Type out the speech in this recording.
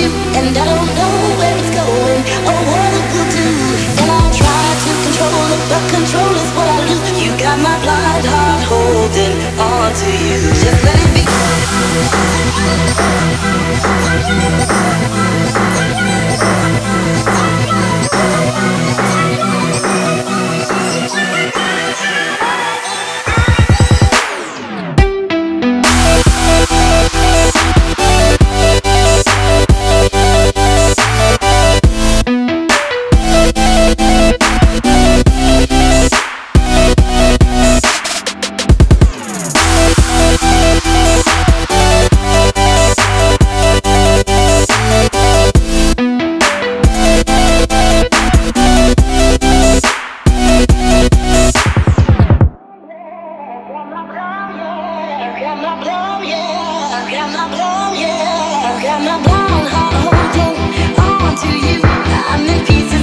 and I don't know where it's going or what it will do. And I try to control it, but control is what I lose. You got my blind heart holding on to you. Just let it be. Got my blonde heart holding on to you. I'm in pieces.